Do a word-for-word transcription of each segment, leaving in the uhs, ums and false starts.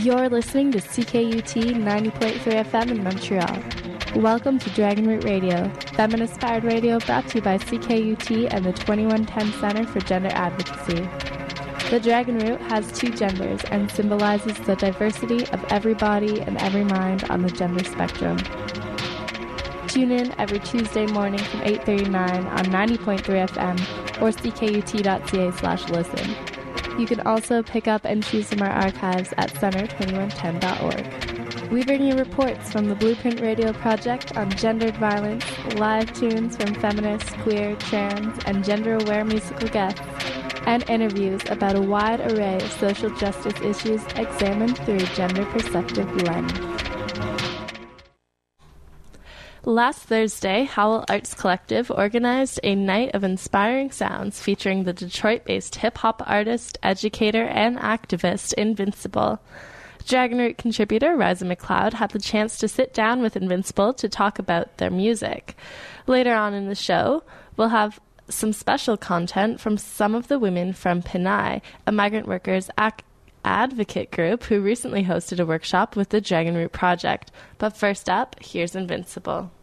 You're listening to C K U T ninety point three F M in Montreal. Welcome to Dragon Root Radio, feminist-powered radio brought to you by C K U T and the twenty-one ten Center for Gender Advocacy. The Dragon Root has two genders and symbolizes the diversity of every body and every mind on the gender spectrum. Tune in every Tuesday morning from eight thirty to nine on ninety point three F M or c k u t dot c a slash listen. You can also pick up and choose from our archives at center twenty-one ten dot org. We bring you reports from the Blueprint Radio Project on gendered violence, live tunes from feminist, queer, trans, and gender-aware musical guests, and interviews about a wide array of social justice issues examined through a gender-perceptive lens. Last Thursday, Howl Arts Collective organized a night of inspiring sounds featuring the Detroit-based hip-hop artist, educator, and activist Invincible. Dragon Root contributor Riza McLeod had the chance to sit down with Invincible to talk about their music. Later on in the show, we'll have some special content from some of the women from P N I, a migrant workers' ac- advocate group who recently hosted a workshop with the Dragon Root Project. But first up, here's Invincible.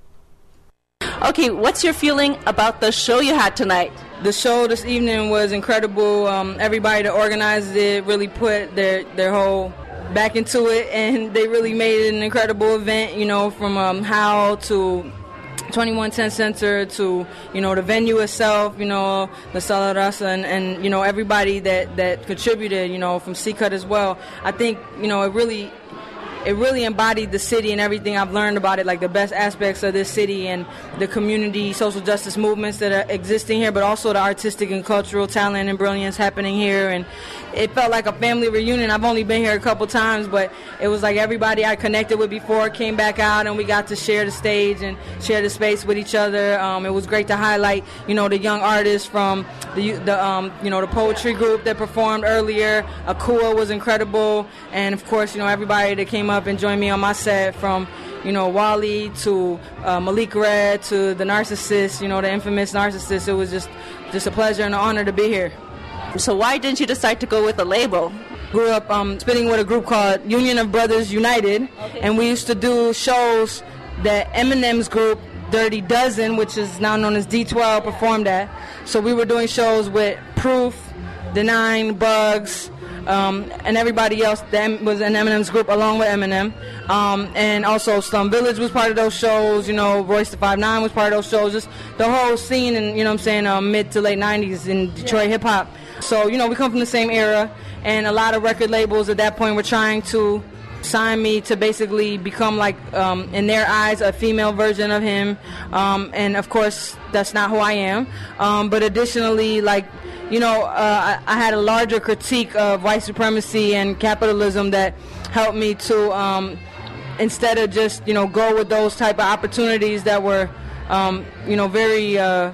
Okay, what's your feeling about the show you had tonight? The show this evening was incredible. Um, everybody that organized it really put their, their whole back into it, and they really made it an incredible event, you know, from um, How to twenty-one ten Center to, you know, the venue itself, you know, the Sala Raza, and, and, you know, everybody that, that contributed, you know, from C-Cut as well. I think, you know, it really... It really embodied the city and everything I've learned about it, like the best aspects of this city and the community social justice movements that are existing here, but also the artistic and cultural talent and brilliance happening here. And it felt like a family reunion. I've only been here a couple times, but it was like everybody I connected with before came back out, and we got to share the stage and share the space with each other. Um, it was great to highlight, you know, the young artists from the, the um, you know, the poetry group that performed earlier. Akua was incredible, and of course, you know, everybody that came up and joined me on my set, from, you know, Wally to uh, Malik Red to the Narcissist, you know, the infamous Narcissist. It was just, just a pleasure and an honor to be here. So why didn't you decide to go with a label? Grew up um, spitting with a group called Union of Brothers United, okay. And we used to do shows that Eminem's group, Dirty Dozen, which is now known as D twelve, performed at. So we were doing shows with Proof, The Nine, Bugs, Um, and everybody else that was in Eminem's group along with Eminem. Um, and also Slum Village was part of those shows, you know, Royce the five nine was part of those shows, just the whole scene in, you know what I'm saying, um, mid to late nineties in Detroit yeah. hip-hop. So, you know, we come from the same era, and a lot of record labels at that point were trying to sign me to basically become, like, um, in their eyes, a female version of him. Um, and, of course, that's not who I am. Um, but additionally, like, you know, uh, I, I had a larger critique of white supremacy and capitalism that helped me to, um, instead of just, you know, go with those type of opportunities that were, um, you know, very uh,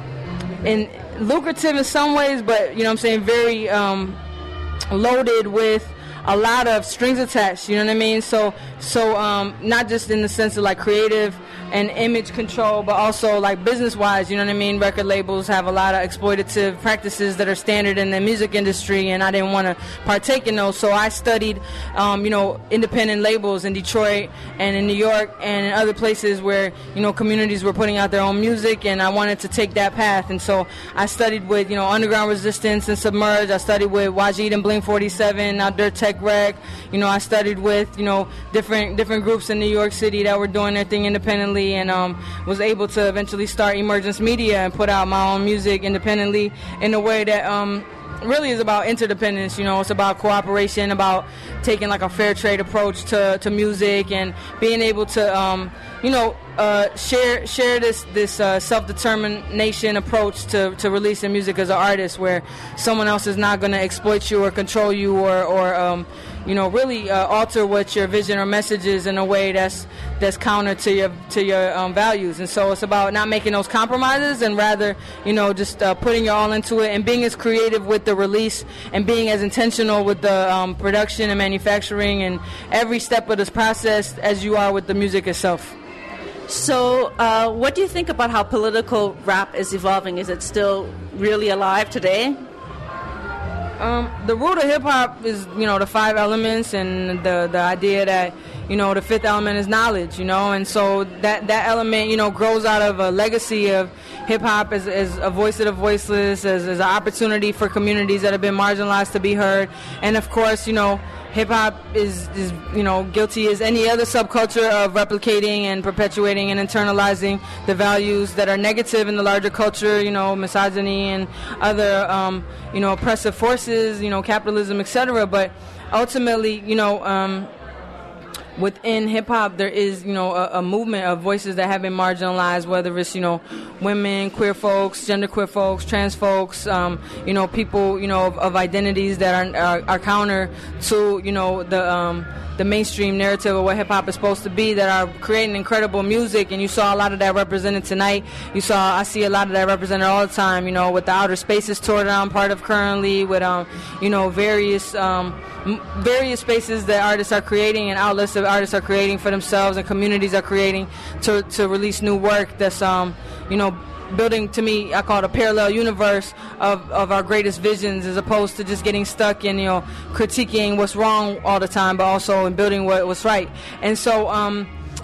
in lucrative in some ways, but, you know what I'm saying, very um, loaded with a lot of strings attached, you know what I mean? So, so um, not just in the sense of, like, creative and image control, but also, like, business-wise, you know what I mean? Record labels have a lot of exploitative practices that are standard in the music industry, and I didn't want to partake in those. So I studied, um, you know, independent labels in Detroit and in New York and in other places where, you know, communities were putting out their own music, and I wanted to take that path. And so I studied with, you know, Underground Resistance and Submerge. I studied with Wajid and Blink forty-seven, now Dirt Tech Rec. You know, I studied with, you know, different different groups in New York City that were doing their thing independently, and um, was able to eventually start Emergence Media and put out my own music independently in a way that um, really is about interdependence. You know, it's about cooperation, about taking, like, a fair trade approach to, to music, and being able to, um, you know, uh, share share this this uh, self-determination approach to, to releasing music as an artist, where someone else is not going to exploit you or control you or, or um, you know, really uh, alter what your vision or message is in a way that's that's counter to your to your um, values. And so it's about not making those compromises, and rather, you know, just uh, putting your all into it and being as creative with the release and being as intentional with the um, production and manufacturing and every step of this process as you are with the music itself. So uh, what do you think about how political rap is evolving? Is it still really alive today? Um, the root of hip hop is, you know, the five elements and the the idea that, you know, the fifth element is knowledge, you know, and so that that element, you know, grows out of a legacy of hip hop as, as a voice of the voiceless, as, as an opportunity for communities that have been marginalized to be heard, and of course, you know, hip hop is, is, you know, guilty as any other subculture of replicating and perpetuating and internalizing the values that are negative in the larger culture, you know, misogyny and other, um, you know, oppressive forces, you know, capitalism, et cetera. But ultimately, you know, um, within hip hop, there is, you know, a, a movement of voices that have been marginalized, whether it's, you know, women, queer folks, genderqueer folks, trans folks, um, you know, people, you know, of, of identities that are, are are counter to, you know, the um, the mainstream narrative of what hip hop is supposed to be, that are creating incredible music, and you saw a lot of that represented tonight. You saw, I see a lot of that represented all the time, you know, with the Outer Spaces tour that I'm part of currently, with, um, you know, various um, m- various spaces that artists are creating and outlets that artists are creating for themselves and communities are creating to to release new work that's, um, you know, building, to me, I call it a parallel universe of, of our greatest visions, as opposed to just getting stuck in, you know, critiquing what's wrong all the time, but also in building what what's right. And so, um,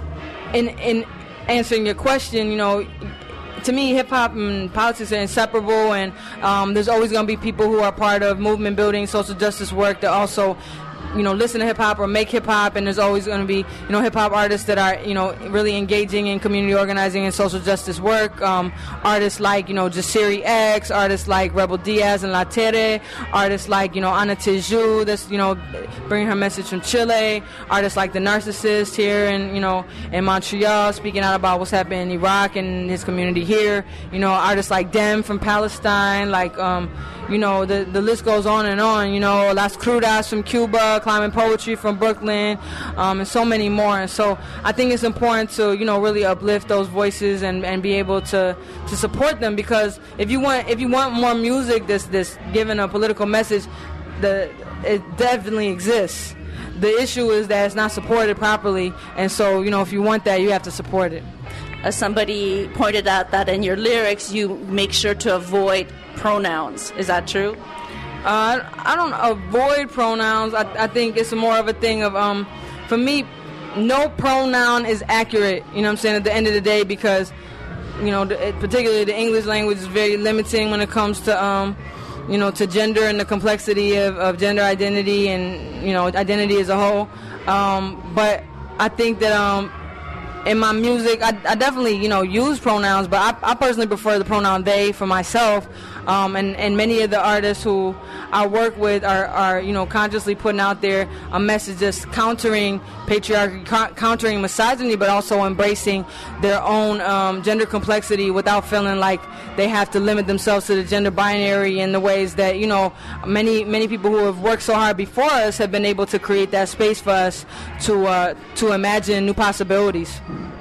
in in answering your question, you know, to me, hip-hop and politics are inseparable, and um, there's always going to be people who are part of movement building, social justice work that also, you know, listen to hip-hop or make hip-hop, and there's always going to be, you know, hip-hop artists that are, you know, really engaging in community organizing and social justice work. Um, artists like, you know, Jasiri X, artists like Rebel Diaz and La Tere, artists like, you know, Ana Tijoux, that's, you know, bringing her message from Chile, artists like The Narcissist here in, you know, in Montreal, speaking out about what's happening in Iraq and his community here, you know, artists like Dem from Palestine, like, um, you know, the the list goes on and on, you know, Las Crudas from Cuba, Climbing Poetry from Brooklyn, um, and so many more. And so I think it's important to, you know, really uplift those voices and, and be able to, to support them, because if you want if you want more music that's, that's giving a political message, the it definitely exists. The issue is that it's not supported properly, and so, you know, if you want that, you have to support it. Uh, somebody pointed out that in your lyrics you make sure to avoid pronouns. Is that true? Uh, I don't avoid pronouns. I, I think it's more of a thing of, um, for me, no pronoun is accurate, you know what I'm saying, at the end of the day, because, you know, the, it, particularly the English language is very limiting when it comes to, um, you know, to gender and the complexity of, of gender identity and, you know, identity as a whole. Um, but I think that, um, in my music, I, I definitely, you know, use pronouns, but I, I personally prefer the pronoun they for myself. Um, and, and many of the artists who I work with are, are, you know, consciously putting out there a message that's countering patriarchy, co- countering misogyny, but also embracing their own um, gender complexity without feeling like they have to limit themselves to the gender binary in the ways that, you know, many many people who have worked so hard before us have been able to create that space for us to uh, to imagine new possibilities.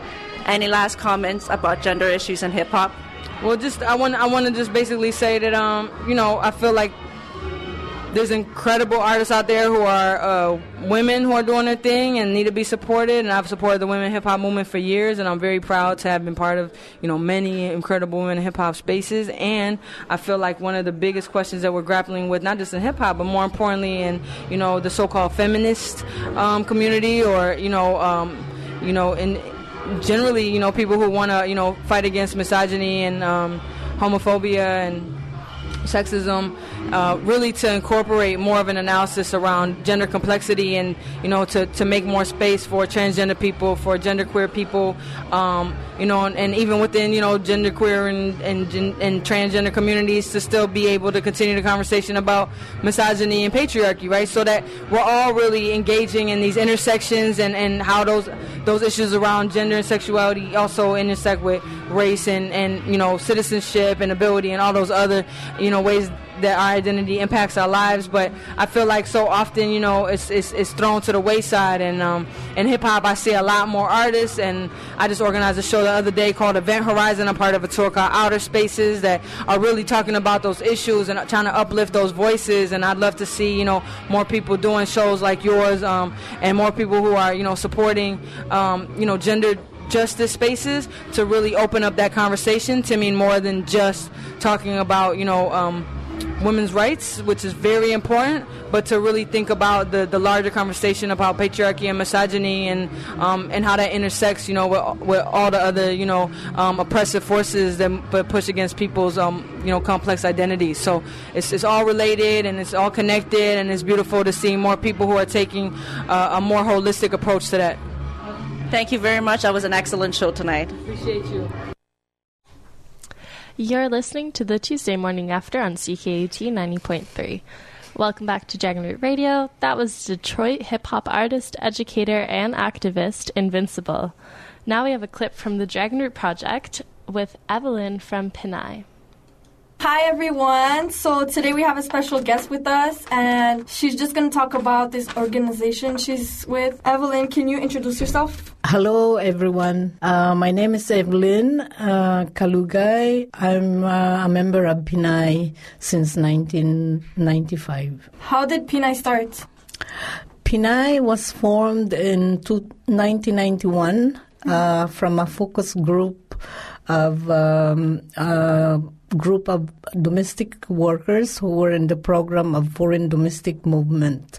Any last comments about gender issues in hip-hop? Well, just I want I want to just basically say that um you know, I feel like there's incredible artists out there who are uh, women who are doing their thing and need to be supported, and I've supported the women hip hop movement for years, and I'm very proud to have been part of, you know, many incredible women hip hop spaces. And I feel like one of the biggest questions that we're grappling with, not just in hip hop, but more importantly in, you know, the so-called feminist um, community, or you know um, you know in generally, you know, people who want to, you know, fight against misogyny and um, homophobia and sexism, uh, really to incorporate more of an analysis around gender complexity, and, you know, to, to make more space for transgender people, for genderqueer people, um, you know, and, and even within, you know, genderqueer and, and, and transgender communities to still be able to continue the conversation about misogyny and patriarchy, right? So that we're all really engaging in these intersections, and, and how those those issues around gender and sexuality also intersect with race and, and, you know, citizenship and ability and all those other, you know, ways that our identity impacts our lives. But I feel like so often, you know, it's it's, it's thrown to the wayside. And um, in hip-hop, I see a lot more artists, and I just organized a show the other day called Event Horizon. I'm part of a tour called Outer Spaces that are really talking about those issues and trying to uplift those voices. And I'd love to see, you know, more people doing shows like yours, um, and more people who are, you know, supporting, um, you know, gender justice spaces to really open up that conversation to mean more than just talking about, you know, um, women's rights, which is very important, but to really think about the, the larger conversation about patriarchy and misogyny and um, and how that intersects, you know, with, with all the other, you know, um, oppressive forces that but push against people's, um, you know, complex identities. So it's it's all related and it's all connected, and it's beautiful to see more people who are taking uh, a more holistic approach to that. Thank you very much. That was an excellent show tonight. Appreciate you. You're listening to the Tuesday Morning After on C K U T ninety point three. Welcome back to Dragonroot Radio. That was Detroit hip-hop artist, educator, and activist Invincible. Now we have a clip from the Dragonroot Project with Evelyn from Pinay. Hi everyone, so today we have a special guest with us and she's just going to talk about this organization she's with. Evelyn, can you introduce yourself? Hello everyone, uh, my name is Evelyn uh, Kalugay. I'm uh, a member of Pinay since nineteen ninety-five. How did Pinay start? Pinay was formed in nineteen ninety-one uh, from a focus group of um, uh, group of domestic workers who were in the program of Foreign Domestic Movement.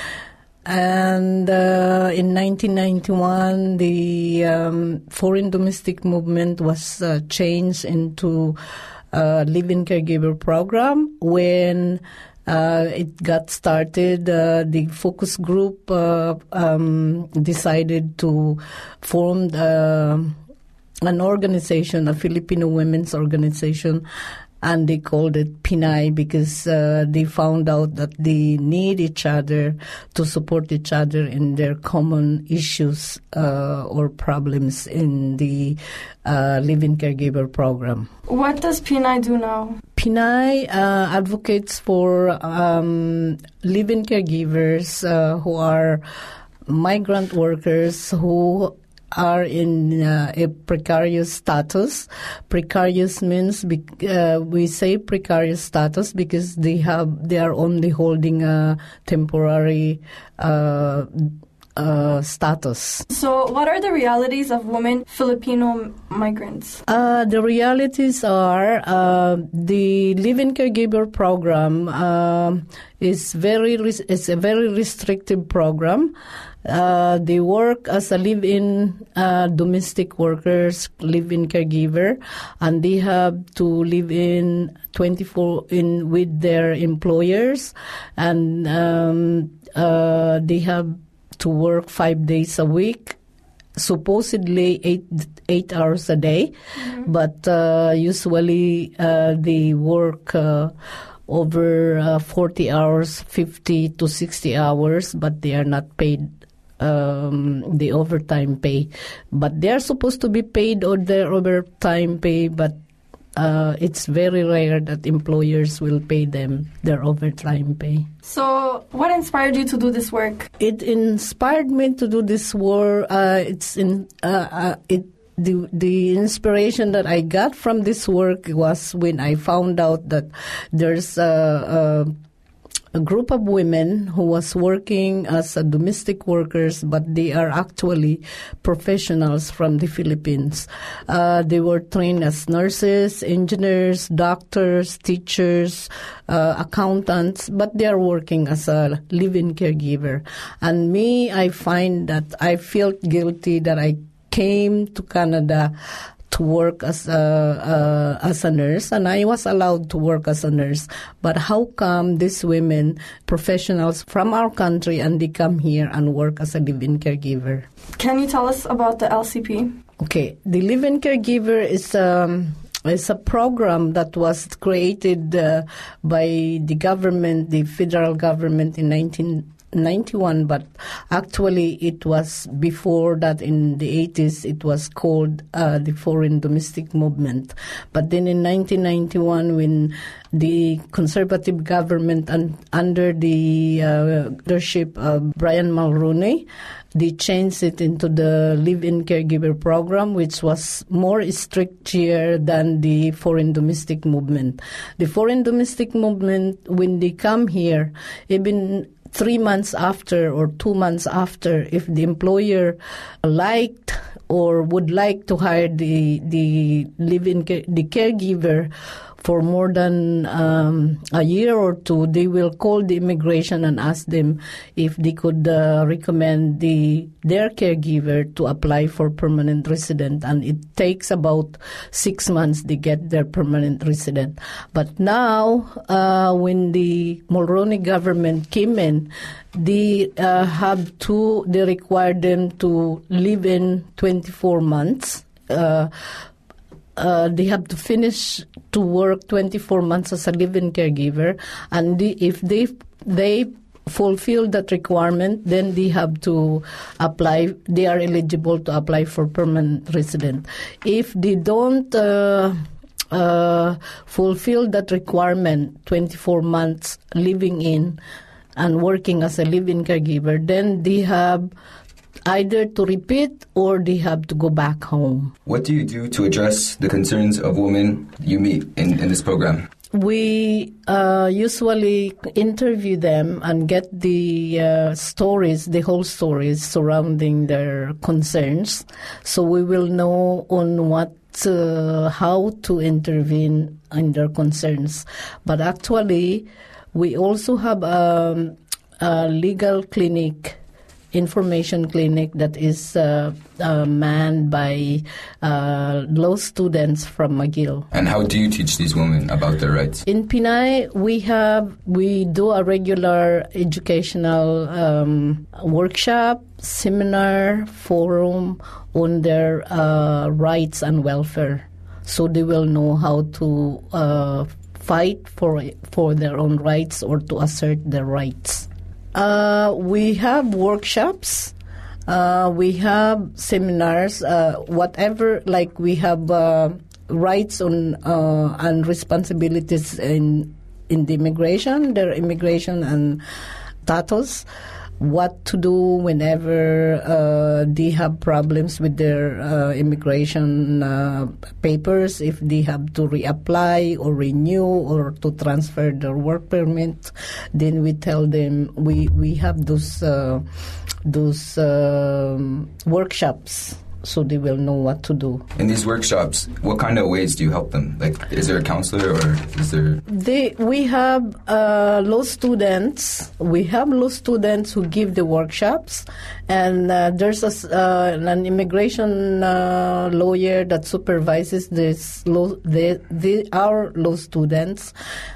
And uh, in nineteen ninety-one, the um, Foreign Domestic Movement was uh, changed into a live-in caregiver program. When uh, it got started, uh, the focus group uh, um, decided to form uh, an organization, a Filipino women's organization, and they called it Pinay because uh, they found out that they need each other to support each other in their common issues uh, or problems in the uh, live-in caregiver program. What does Pinay do now? Pinay uh, advocates for um, live-in caregivers uh, who are migrant workers who are in uh, a precarious status. Precarious means be, uh, we say precarious status because they have they are only holding a temporary uh, uh, status. So, what are the realities of women Filipino migrants? Uh, the realities are uh, the live-in caregiver program uh, is very res- it's a very restrictive program. Uh, they work as a live-in uh, domestic workers, live-in caregiver, and they have to live in twenty-four in with their employers, and um, uh, they have to work five days a week, supposedly eight eight hours a day, mm-hmm. but uh, usually uh, they work Uh, over uh, forty hours, fifty to sixty hours, but they are not paid um, the overtime pay. But they are supposed to be paid on their overtime pay, but uh, it's very rare that employers will pay them their overtime pay. So what inspired you to do this work? It inspired me to do this work. Uh, it's in uh, uh, it. The the inspiration that I got from this work was when I found out that there's a, a, a group of women who was working as a domestic workers, but they are actually professionals from the Philippines. Uh, they were trained as nurses, engineers, doctors, teachers, uh, accountants, but they are working as a live-in caregiver. And me, I find that I felt guilty that I came to Canada to work as a, uh, as a nurse, and I was allowed to work as a nurse. But how come these women, professionals from our country, and they come here and work as a live-in caregiver? Can you tell us about the L C P? Okay, the live-in caregiver is um, is a program that was created uh, by the government, the federal government, in nineteen ninety-one, but actually it was before that. In the eighties it was called uh, the Foreign Domestic Movement. But then in nineteen ninety-one, when the conservative government un- under the uh, leadership of Brian Mulroney, they changed it into the live-in caregiver program, which was more stricter than the Foreign Domestic Movement. The Foreign Domestic Movement, when they come here, even three months after or two months after, if the employer liked or would like to hire the the live-in the caregiver for more than um, a year or two, they will call the immigration and ask them if they could uh, recommend the their caregiver to apply for permanent resident, and it takes about six months to get their permanent resident. But now, uh, when the Mulroney government came in, they uh, have to, they require them to live in twenty-four months. Uh, Uh, they have to finish to work twenty-four months as a live-in caregiver, and the, if they they fulfill that requirement, then they have to apply. They are eligible to apply for permanent resident. If they don't uh, uh, fulfill that requirement, twenty-four months living in and working as a live-in caregiver, then they have either to repeat or they have to go back home. What do you do to address the concerns of women you meet in, in this program? We uh, usually interview them and get the uh, stories, the whole stories surrounding their concerns, so we will know on what, uh, how to intervene in their concerns. But actually, we also have um, a legal clinic, information clinic that is uh, uh, manned by uh, law students from McGill. And how do you teach these women about their rights? In Pinay, we have we do a regular educational um, workshop, seminar, forum on their uh, rights and welfare, so they will know how to uh, fight for for their own rights or to assert their rights. Uh, we have workshops, uh, we have seminars, uh, whatever, like we have uh, rights on uh, and responsibilities in in the immigration, their immigration and status, what to do whenever uh, they have problems with their uh, immigration uh, papers, if they have to reapply or renew or to transfer their work permit, then we tell them we we have those uh, those um, workshops, so they will know what to do. In these workshops, what kind of ways do you help them? Like, is there a counselor or is there... They, we have uh, law students. We have law students who give the workshops, and uh, there's a, uh, an immigration uh, lawyer that supervises this law, the, the, our law students.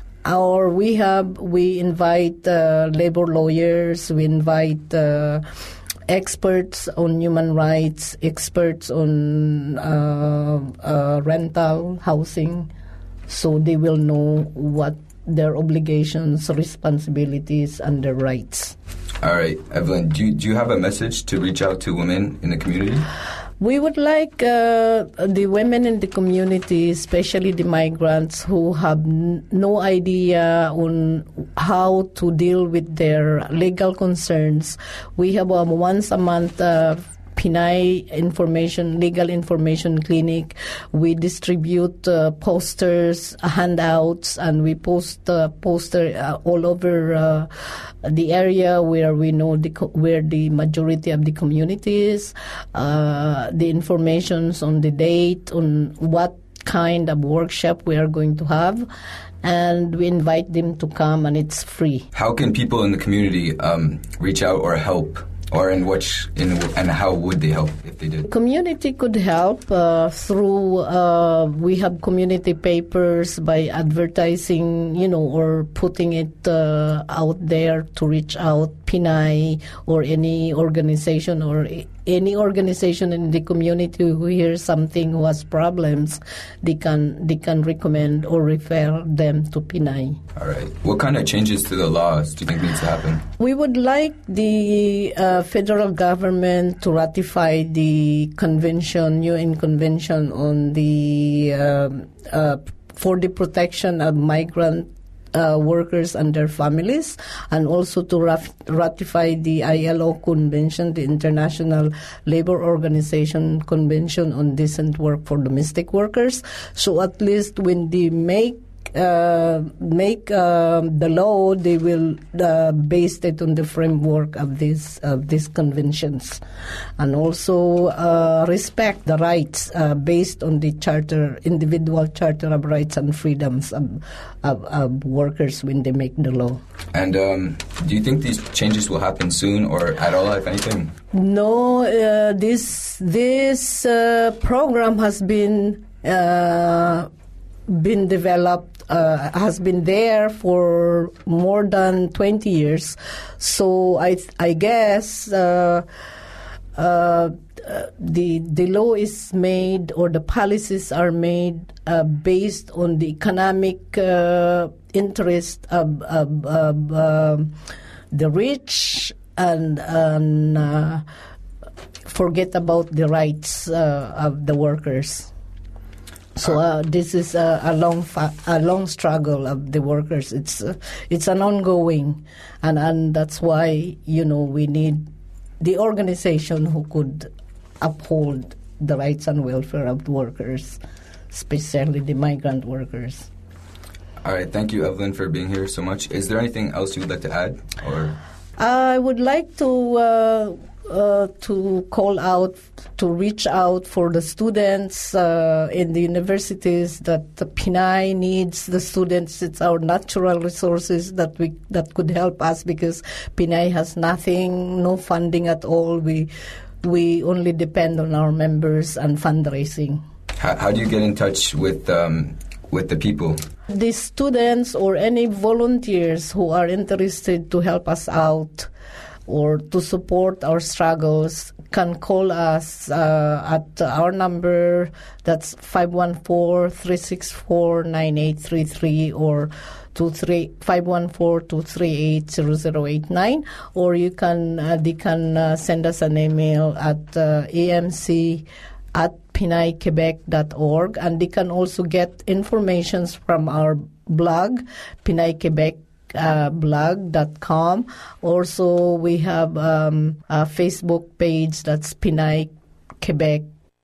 Or we have, we invite uh, labor lawyers, we invite... Uh, experts on human rights, experts on uh, uh, rental housing, so they will know what their obligations, responsibilities, and their rights. All right, Evelyn, do you, do you have a message to reach out to women in the community? We would like uh, the women in the community, especially the migrants who have n- no idea on how to deal with their legal concerns. We have a once a month uh, Pinay information, legal information clinic. We distribute uh, posters, handouts, and we post uh, poster uh, all over uh, the area where we know the co- where the majority of the community is. Uh, the informations on the date, on what kind of workshop we are going to have, and we invite them to come, and it's free. How can people in the community um, reach out or help? Or in which, in, and how would they help if they did? Community could help uh, through, uh, we have community papers by advertising, you know, or putting it uh, out there to reach out, Pinay or any organization or any organization in the community who hears something who has problems, they can they can recommend or refer them to Pinay. All right. What kind of changes to the laws do you think needs to happen? We would like the uh, federal government to ratify the convention, U N Convention on the uh, uh, for the protection of migrant Uh, workers and their families, and also to raf- ratify the I L O Convention, the International Labor Organization Convention on Decent Work for Domestic Workers. So at least when they make uh, make uh, the law, they will uh, base it on the framework of these of these conventions, and also uh, respect the rights uh, based on the charter, individual charter of rights and freedoms of, of, of workers when they make the law. And um, do you think these changes will happen soon, or at all, if anything? No, uh, this this uh, program has been uh, been developed, uh, has been there for more than twenty years. So I I guess uh, uh, the the law is made, or the policies are made uh, based on the economic uh, interest of, of, of uh, the rich, and, and uh, forget about the rights uh, of the workers. So uh, this is a, a long fa- a long struggle of the workers. It's uh, it's an ongoing, and and that's why, you know, we need the organization who could uphold the rights and welfare of the workers, especially the migrant workers. All right, thank you, Evelyn, for being here so much. Is there anything else you would like to add, or? I would like to uh, uh, to call out, to reach out for the students uh, in the universities, that the P N I needs the students. It's our natural resources that we that could help us, because P N I has nothing, no funding at all. We we only depend on our members and fundraising. How, how do you get in touch with um, with the people? The students or any volunteers who are interested to help us out or to support our struggles can call us uh, at our number. That's five one four, three six four, nine eight three three, or five one four, two three eight, zero zero eight nine, or you can uh, they can uh, send us an email at uh, A M C at P N I Quebec dot org, and they can also get information from our blog, P N I Quebec uh, blog dot com. Also, we have um, a Facebook page, that's P N I Quebec.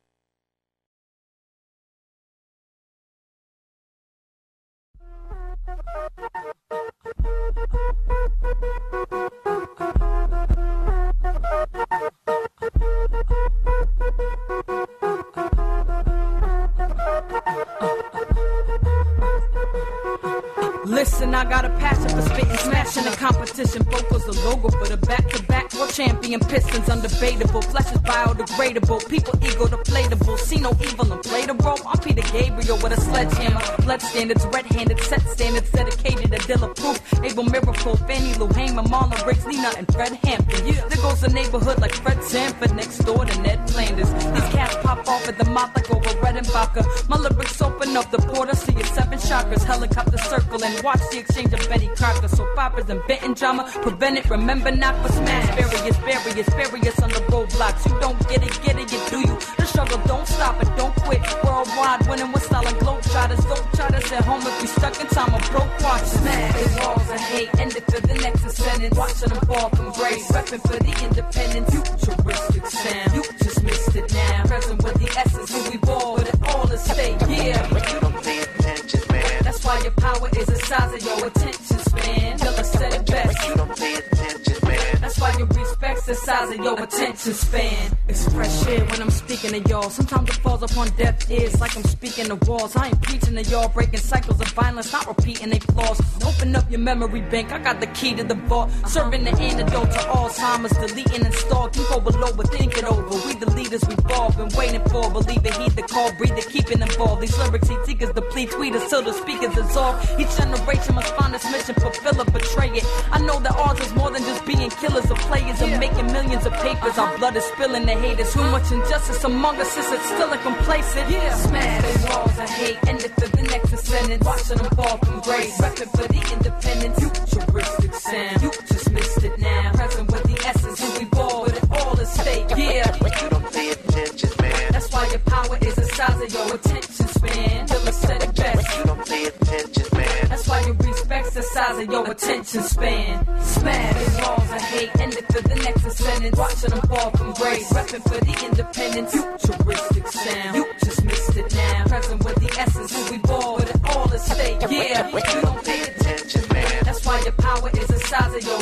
Listen, I got a passion for spitting, smashing the competition. Vocals the logo for the back-to-back world champion Pistons. Undebatable, flesh is biodegradable. People ego deflatable. See no evil and play the role. I'm Peter Gabriel with a sledgehammer. Blood standards, red-handed, set standards, dedicated to Dilla Proof. Abel Miracle, Fannie Lou Hamer, Marlon Riggs, Lena, and Fred Hampton. Yeah. There goes the neighborhood like Fred Sanford next door to Ned Flanders. These cats pop off at the mouth like over Red and Vodka. My lyrics open up the portal, see your seven chakras, helicopter circling. Watch the exchange of Betty Crocker, so poppers and Benton drama. Prevent it, remember not for smash. Barriers, barriers, barriers on the roadblocks. You don't get it, get it, you do you. The struggle don't stop it, don't quit. Worldwide winning with solid globetrotters. Globetrotters at home if we stuck in time of broke watches. Smash the walls of hate, ended for the next sentence. Watching them fall from grace, repping for the independence. Futuristic sound, you just missed it now. Present with the essence, who we ball, but it all is stake. Yeah, but you don't pay attention, man. That's why your power is the size of your attention span. Till I said it best. But you don't pay attention, man. That's why your respect's the size of your attention span. It's fresh air when I'm speaking to y'all. Sometimes it falls upon deaf ears like I'm speaking to walls. I ain't preaching to y'all, breaking cycles of violence, not repeating they flaws. Open up your memory bank, I got the key to the vault. Serving the antidote to Alzheimer's, deleting and install. Keep over low, but think it over. We the leaders we've all been waiting for. Believe it, heed the call, breathe it, keep it involved. These lyrics, he seekers deplete, tweet us till the speakers dissolve. Each generation must find its mission, fulfill it, betray it. I know that ours is more than just being killers of players and making millions of papers. Our blood is spilling, the haters. Too much injustice among us, is it still a complacent? Yeah. Smash the walls of hate, ended for the next sentence. Watching them fall from grace, repping for the independence. Futuristic sound, you just missed it now. Present with the essence, who we ball, but it all is fake. Yeah, but you don't pay attention, man. That's why your power is the size of your attention span. Till I said it best. But you don't pay attention, man. That's why your respect's the size of your attention span. Smash the walls of hate, ended for the next sentence. Watching them fall from grace, repping for the independence. Futuristic sound, you just missed it now. Present with the essence, who we ball, but it all is fake. Yeah,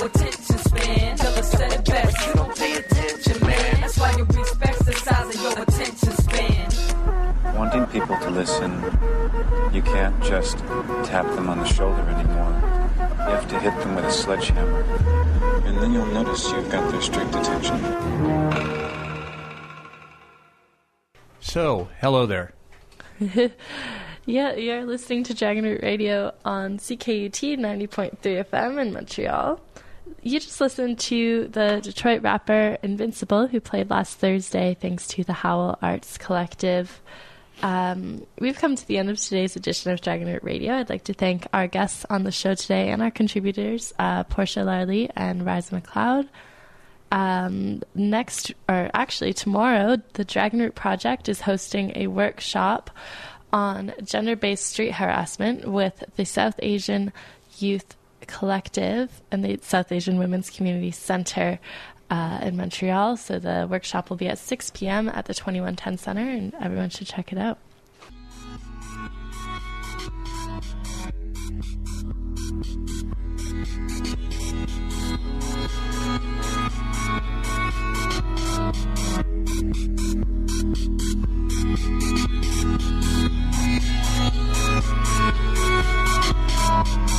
attention span. Tell said it best, you don't pay attention, man. That's why you respect the size of your attention span. Wanting people to listen, you can't just tap them on the shoulder anymore. You have to hit them with a sledgehammer. And then you'll notice you've got their strict attention. So, hello there. Yeah, you're listening to Dragon Root Radio on C K U T ninety point three F M in Montreal. You just listened to the Detroit rapper Invincible, who played last Thursday thanks to the Howl Arts Collective. Um, we've come to the end of today's edition of Dragon Root Radio. I'd like to thank our guests on the show today and our contributors, uh, Portia Larley and Riza McLeod. Um, next, or actually tomorrow, the Dragon Root Project is hosting a workshop on gender-based street harassment with the South Asian Youth Collective and the South Asian Women's Community Center uh, in Montreal. So the workshop will be at six p.m. at the twenty-one ten Center, and everyone should check it out. We'll be right back.